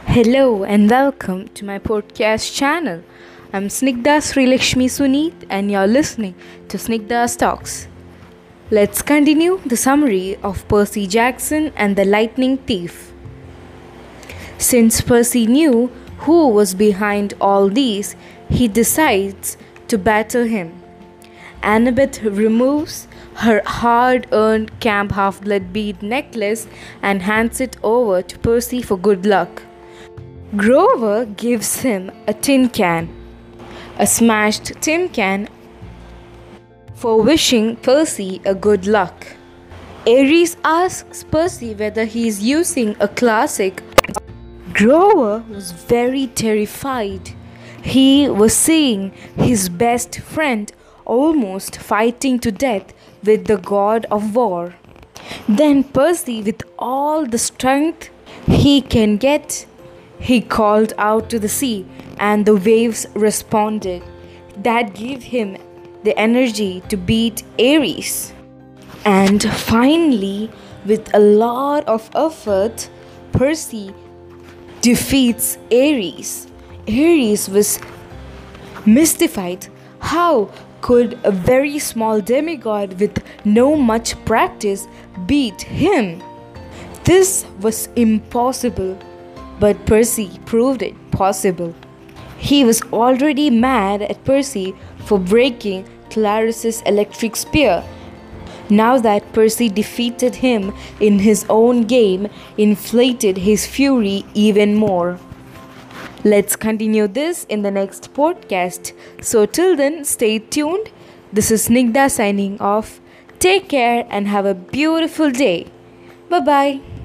Hello and welcome to my podcast channel. I'm Snigdha Srilakshmi Suneet and you're listening to Snigdha's Talks. Let's continue the summary of Percy Jackson and the Lightning Thief. Since Percy knew who was behind all these, he decides to battle him. Annabeth removes her hard-earned Camp Half-Blood bead necklace and hands it over to Percy for good luck. Grover gives him a tin can, a smashed tin can, for wishing Percy a good luck. Ares asks Percy whether he is using a classic. Grover was very terrified. He was seeing his best friend almost fighting to death with the god of war. Then Percy, with all the strength he can get, he called out to the sea, and the waves responded. That gave him the energy to beat Ares. And finally, with a lot of effort, Percy defeats Ares. Ares was mystified. How could a very small demigod with no much practice beat him? This was impossible. But Percy proved it possible. He was already mad at Percy for breaking Claris's electric spear. Now that Percy defeated him in his own game, inflated his fury even more. Let's continue this in the next podcast. So till then, stay tuned. This is Snigdha signing off. Take care and have a beautiful day. Bye-bye.